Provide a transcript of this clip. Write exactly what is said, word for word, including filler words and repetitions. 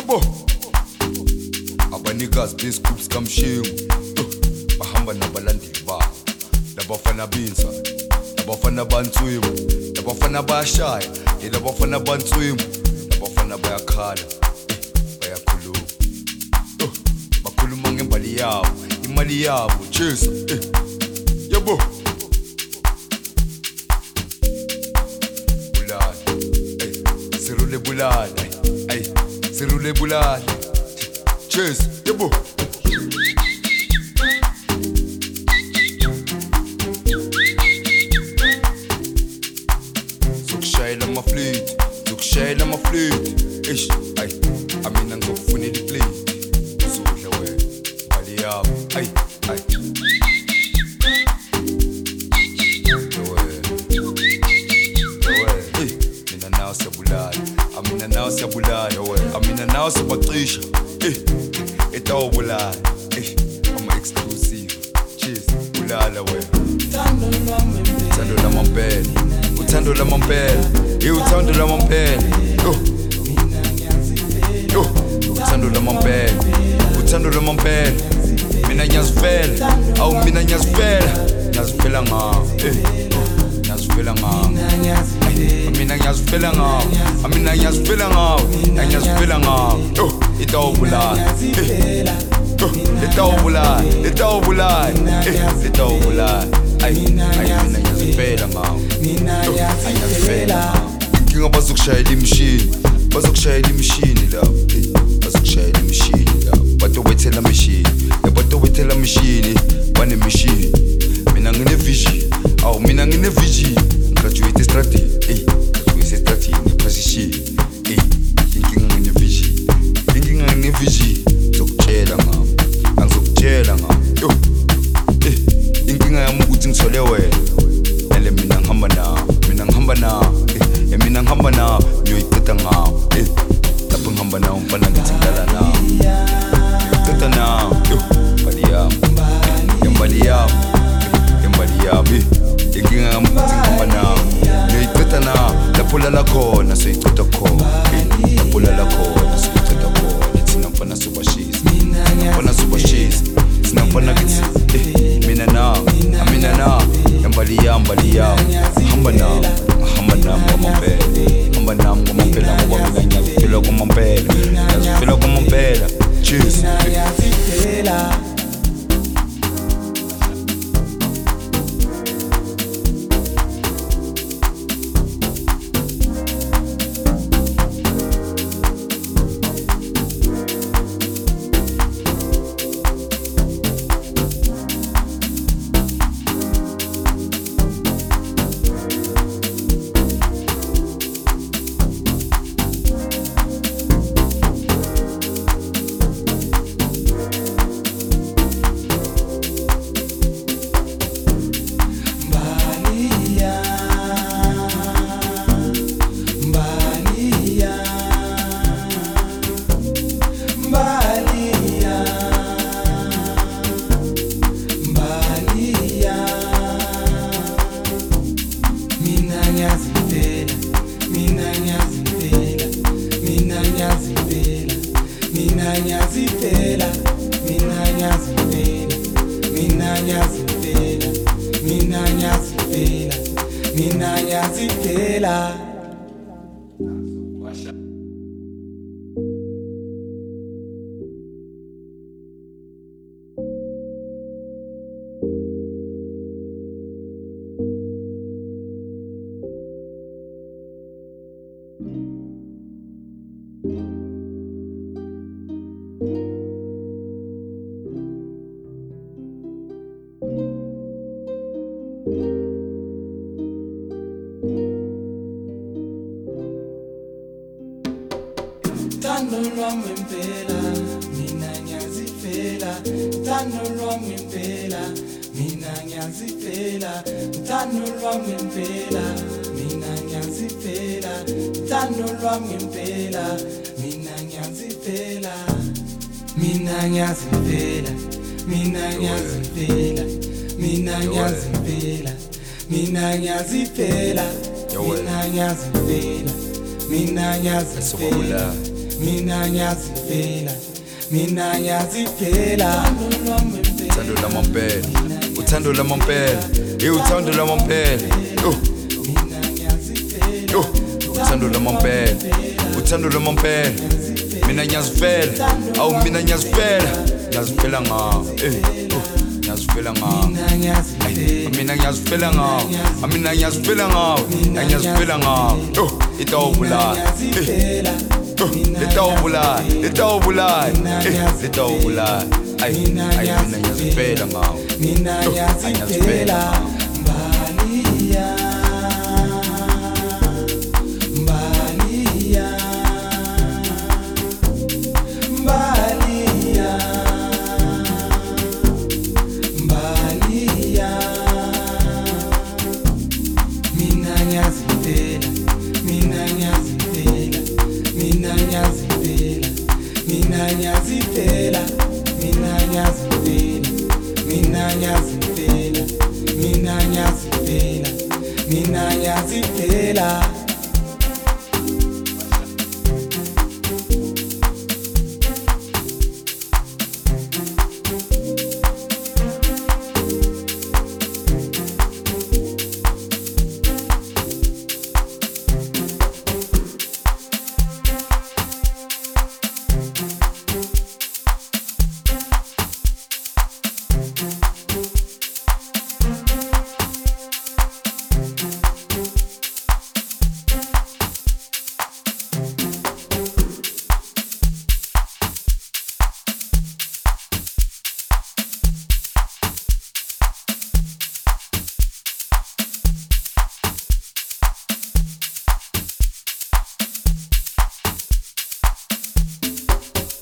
Yebo abanikazi besigubs kamshingo bahamba nabalandeli babo labafana binza labafana bantswimo labafana bayashaya labafana bantswimo labafana bayakhala bayakhuluma bakhuluma ngembali yabo imali yabo chesa yebo bulala sirule bulala ay sirule bulala chesa yebo Shayla my fleet, look Shayla my fleet. Ish, ay, I mean I'm go funny the plate. So the way, body up, ay, ay. The way, the way. Hey, mina now se bulala, I mean now se bulala. The way, I mean now se Patricia. Hey, it's all bulala. Hey, I'm exclusive. Cheers, bulala way. Tando la mampela, utando la mampela, e utando la mampela. Yo, yo, utando la mampela, utando la mampela. Mina nyazivela, au mina nyazivela, nyazivela ngawo, eh, nyazivela ngawo. Mina nyazivela ngawo, mina nyazivela ngawo, nyazivela ngawo. Yo, itawubulala, eh, yo, itawubulala, itawubulala, eh, itawubulala. Ay, ay, mina nyazivela ngawo, ay nyazivela ngawo. Inkinga bazokushayela imishini, bazokushayela imishini lapho, bazokushayela imishini lapho. Batobethela imishini, batobethela imishini, banemishini. Mina ngine vision, awu mina ngine vision. Graduate strategy, eh, graduate strategy position, eh. Inkinga ngine vision, inkinga ngine vision. Zokutshela ngawo, angizokutshela ngawo, yo. Inkinga yami ukuthi ngithole wena ele mina ngihamba nawe mina ngihamba nawe eh mina ngihamba nawe ngiyoyiqeda ngawe eh lapho ngihamba nawe mfana ngithi ngidala nawe ngiyoyiqeda nawe yo mbali yami mbali yami mbali yami inkinga yami ukuthi ngihamba nawe ngiyoyiqeda nawe lapho lala khona soyiqeda khona eh lapho lala khona soyiqeda khona thina mfana subashisa mfana subashisa thina mfana kithi eh mina nawe amina nawe mbali yami mbali yami hamba nawe hamba nawe ngamampela hamba nawe ngamampela ngoba mina ngiyazifela kwamampela ngiyazifela kwamampela cheers Tando lwami impela mina ngiyazifela tando lwami impela mina ngiyazifela tando lwami impela mina ngiyazifela tando lwami impela mina ngiyazifela mina ngiyazifela mina ngiyazifela mina ngiyazifela mina ngiyazifela mina ngiyazifela mina ngiyazifela mina ngiyazifela mina ngiyazifela uthando lamampela uthando lamampela eh uthando lamampela yo yo uthando lamampela uthando lamampela mina ngiyazifela awu mina ngiyazifela ngiyazifela ngawo eh ngiyazifela ngawo mina ngiyazifela ngawo mina ngiyazifela ngawo ngiyazifela ngawo yo itawubulala litawubulala litawubulala litawubulala ay ay mina ngiyazifela ngawo mina ngiyazifela mbali ya